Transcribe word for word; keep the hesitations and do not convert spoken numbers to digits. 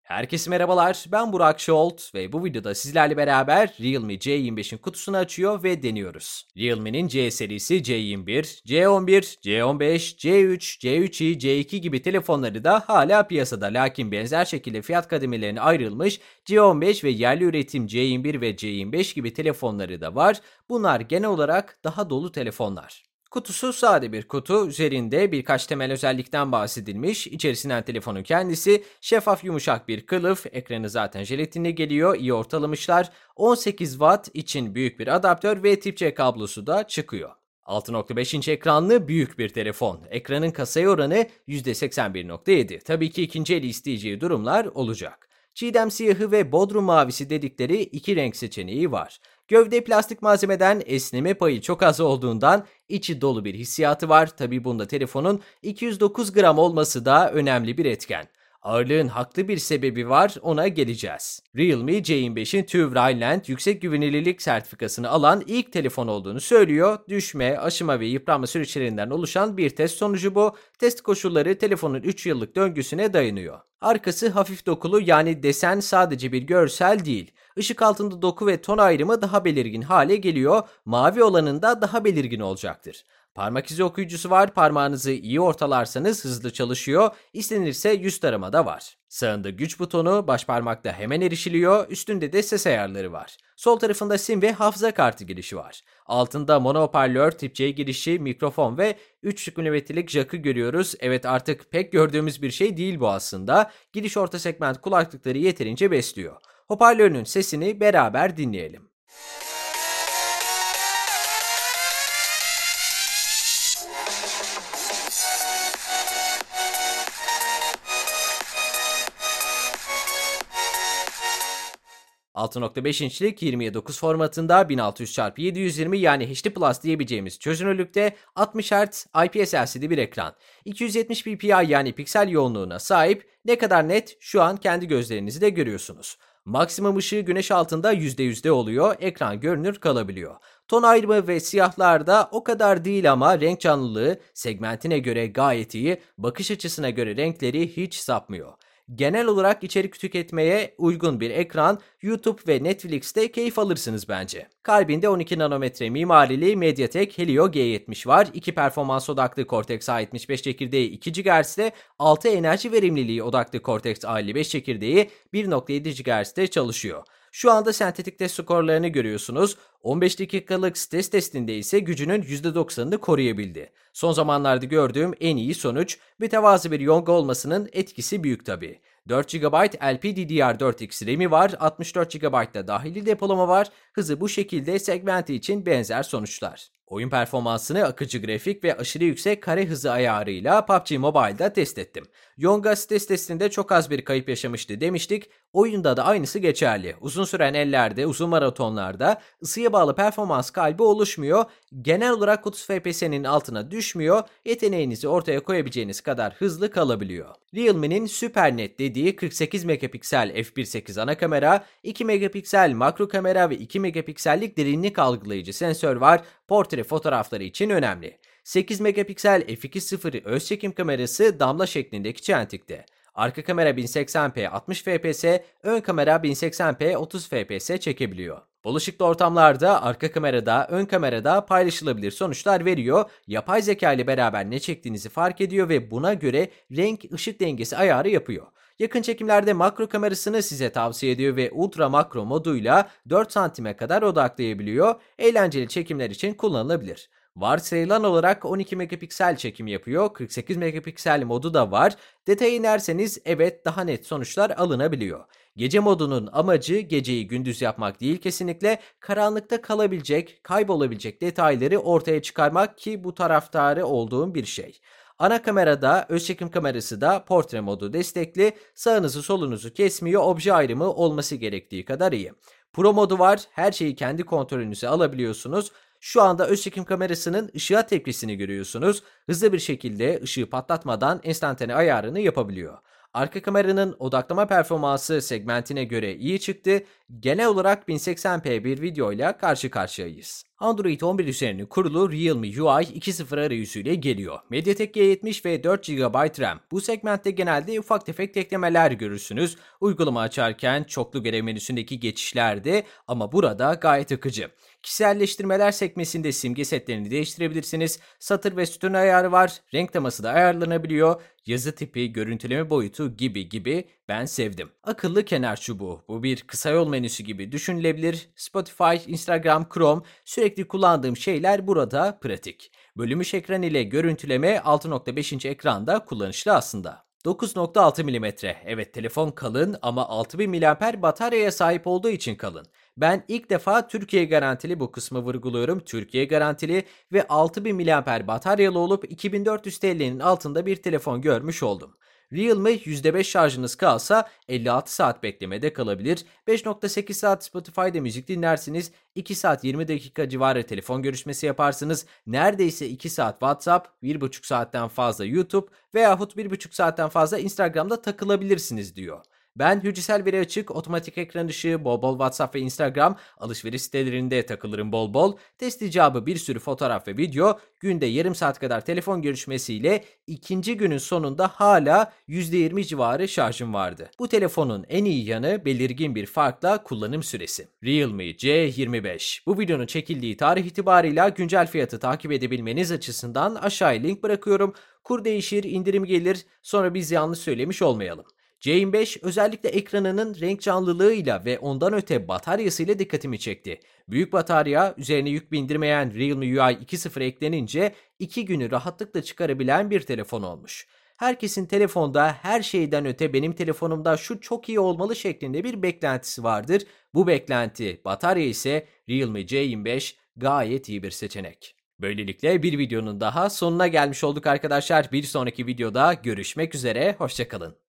Herkese merhabalar, ben Burak Şolt ve bu videoda sizlerle beraber Realme C yirmi beşin kutusunu açıyor ve deniyoruz. Realme'nin C serisi C yirmi bir, C on bir, C on beş, C üç, C üç i, C iki gibi telefonları da hala piyasada, lakin benzer şekilde fiyat kademelerine ayrılmış C on beş ve yerli üretim C yirmi bir ve C yirmi beş gibi telefonları da var. Bunlar genel olarak daha dolu telefonlar. Kutusu sade bir kutu, üzerinde birkaç temel özellikten bahsedilmiş, içerisinden telefonun kendisi, şeffaf yumuşak bir kılıf, ekranı zaten jelatinli geliyor, iyi ortalamışlar, on sekiz watt için büyük bir adaptör ve tip C kablosu da çıkıyor. altı nokta beş inç ekranlı büyük bir telefon. Ekranın kasaya oranı yüzde seksen bir nokta yedi. Tabii ki ikinci eli isteyeceği durumlar olacak. Çiğdem siyahı ve bodrum mavisi dedikleri iki renk seçeneği var. Gövde plastik malzemeden, esneme payı çok az olduğundan içi dolu bir hissiyatı var. Tabii bunda telefonun iki yüz dokuz gram olması da önemli bir etken. Ağırlığın haklı bir sebebi var, ona geleceğiz. Realme C yirmi beşin TÜV Rheinland yüksek güvenilirlik sertifikasını alan ilk telefon olduğunu söylüyor. Düşme, aşıma ve yıpranma süreçlerinden oluşan bir test sonucu bu. Test koşulları telefonun üç yıllık döngüsüne dayanıyor. Arkası hafif dokulu, yani desen sadece bir görsel değil. Işık altında doku ve ton ayrımı daha belirgin hale geliyor. Mavi olanında daha belirgin olacaktır. Parmak izi okuyucusu var. Parmağınızı iyi ortalarsanız hızlı çalışıyor. İstenirse yüz tarama da var. Sağında güç butonu, baş parmakta hemen erişiliyor. Üstünde de ses ayarları var. Sol tarafında sim ve hafıza kartı girişi var. Altında mono hoparlör, tip C girişi, mikrofon ve üç milimetrelik jack'ı görüyoruz. Evet, artık pek gördüğümüz bir şey değil bu aslında. Giriş orta segment kulaklıkları yeterince besliyor. Hoparlörünün sesini beraber dinleyelim. altı nokta beş inçlik yirmiye dokuz formatında bin altı yüz çarpı yedi yüz yirmi, yani H D Plus diyebileceğimiz çözünürlükte, altmış hertz I P S L C D bir ekran. iki yüz yetmiş p p i, yani piksel yoğunluğuna sahip. Ne kadar net şu an kendi gözlerinizle görüyorsunuz. Maksimum ışığı güneş altında yüzde yüzde oluyor, ekran görünür kalabiliyor. Ton ayrımı ve siyahlar da o kadar değil ama renk canlılığı segmentine göre gayet iyi, bakış açısına göre renkleri hiç sapmıyor. Genel olarak içerik tüketmeye uygun bir ekran, YouTube ve Netflix'te keyif alırsınız bence. Kalbinde on iki nanometre mimarili MediaTek Helio G yetmiş var. iki performans odaklı Cortex A yetmiş beş çekirdeği iki gigahertz'te, altı enerji verimliliği odaklı Cortex A elli beş çekirdeği bir nokta yedi gigahertz'te çalışıyor. Şu anda sentetik test skorlarını görüyorsunuz. on beş dakikalık stres testinde ise gücünün yüzde doksanını koruyabildi. Son zamanlarda gördüğüm en iyi sonuç, mütevazı bir yonga olmasının etkisi büyük tabii. dört gigabayt L P D D R dört X RAM'i var, altmış dört gigabayt da dahili depolama var. Hızı bu şekilde, segmenti için benzer sonuçlar. Oyun performansını akıcı grafik ve aşırı yüksek kare hızı ayarıyla P U B G Mobile'da test ettim. Yonga stres testinde çok az bir kayıp yaşamıştı demiştik. Oyunda da aynısı geçerli. Uzun süren ellerde, uzun maratonlarda ısıya bağlı performans kaybı oluşmuyor. Genel olarak otuz F P S'nin altına düşmüyor. Yeteneğinizi ortaya koyabileceğiniz kadar hızlı kalabiliyor. Realme'nin SuperNet dediği kırk sekiz megapiksel f bir nokta sekiz ana kamera, iki megapiksel makro kamera ve iki megapiksellik derinlik algılayıcı sensör var. Portre fotoğrafları için önemli. sekiz megapiksel f iki nokta sıfır öz çekim kamerası damla şeklindeki çentikte. Arka kamera bin seksen p altmış F P S, ön kamera bin seksen p otuz F P S çekebiliyor. Bol ışıklı ortamlarda arka kamerada, ön kamerada paylaşılabilir sonuçlar veriyor. Yapay zeka ile beraber ne çektiğinizi fark ediyor ve buna göre renk ışık dengesi ayarı yapıyor. Yakın çekimlerde makro kamerasını size tavsiye ediyor ve ultra makro moduyla dört santime kadar odaklayabiliyor. Eğlenceli çekimler için kullanılabilir. Varsayılan olarak on iki megapiksel çekim yapıyor, kırk sekiz megapiksel modu da var. Detaya inerseniz evet, daha net sonuçlar alınabiliyor. Gece modunun amacı geceyi gündüz yapmak değil kesinlikle, karanlıkta kalabilecek, kaybolabilecek detayları ortaya çıkarmak, ki bu taraftarı olduğum bir şey. Ana kamerada, öz çekim kamerası da portre modu destekli, sağınızı solunuzu kesmiyor, obje ayrımı olması gerektiği kadar iyi. Pro modu var, her şeyi kendi kontrolünüze alabiliyorsunuz. Şu anda öz çekim kamerasının ışığa tepkisini görüyorsunuz. Hızlı bir şekilde ışığı patlatmadan enstantane ayarını yapabiliyor. Arka kameranın odaklama performansı segmentine göre iyi çıktı. Genel olarak bin seksen p bir videoyla karşı karşıyayız. Android on bir üzerine kurulu Realme U I iki nokta sıfır arayüzüyle geliyor. MediaTek G yetmiş ve dört gigabayt RAM. Bu segmentte genelde ufak tefek eklemeler görürsünüz. Uygulama açarken çoklu görev menüsündeki geçişlerde, ama burada gayet akıcı. Kişiselleştirmeler sekmesinde simge setlerini değiştirebilirsiniz. Satır ve sütun ayarı var. Renk teması da ayarlanabiliyor. Yazı tipi, görüntüleme boyutu gibi gibi ben sevdim. Akıllı kenar çubuğu. Bu bir kısa yol menüsü gibi düşünülebilir. Spotify, Instagram, Chrome, sürekli kullandığım şeyler burada pratik. Bölünmüş ekran ile görüntüleme altı nokta beş inç ekranda kullanışlı aslında. dokuz nokta altı milimetre. Evet, telefon kalın ama altı bin miliamper bataryaya sahip olduğu için kalın. Ben ilk defa Türkiye garantili, bu kısmı vurguluyorum, Türkiye garantili ve altı bin miliamper bataryalı olup iki bin dört yüz T L'nin altında bir telefon görmüş oldum. Realme yüzde beş şarjınız kalsa elli altı saat beklemede kalabilir. beş nokta sekiz saat Spotify'da müzik dinlersiniz. iki saat yirmi dakika civarı telefon görüşmesi yaparsınız. Neredeyse iki saat WhatsApp, bir buçuk saatten fazla YouTube veyahut bir buçuk saatten fazla Instagram'da takılabilirsiniz diyor. Ben hücresel veri açık, otomatik ekran ışığı, bol bol WhatsApp ve Instagram, alışveriş sitelerinde takılırım bol bol, test icabı bir sürü fotoğraf ve video, günde yarım saat kadar telefon görüşmesiyle ikinci günün sonunda hala yüzde yirmi civarı şarjım vardı. Bu telefonun en iyi yanı belirgin bir farkla kullanım süresi. Realme C yirmi beş. Bu videonun çekildiği tarih itibarıyla güncel fiyatı takip edebilmeniz açısından aşağıya link bırakıyorum. Kur değişir, indirim gelir, sonra biz yanlış söylemiş olmayalım. C yirmi beş özellikle ekranının renk canlılığıyla ve ondan öte bataryasıyla dikkatimi çekti. Büyük batarya, üzerine yük bindirmeyen Realme U I iki nokta sıfır eklenince iki günü rahatlıkla çıkarabilen bir telefon olmuş. Herkesin telefonda her şeyden öte benim telefonumda şu çok iyi olmalı şeklinde bir beklentisi vardır. Bu beklenti batarya ise Realme C yirmi beş gayet iyi bir seçenek. Böylelikle bir videonun daha sonuna gelmiş olduk arkadaşlar. Bir sonraki videoda görüşmek üzere, hoşça kalın.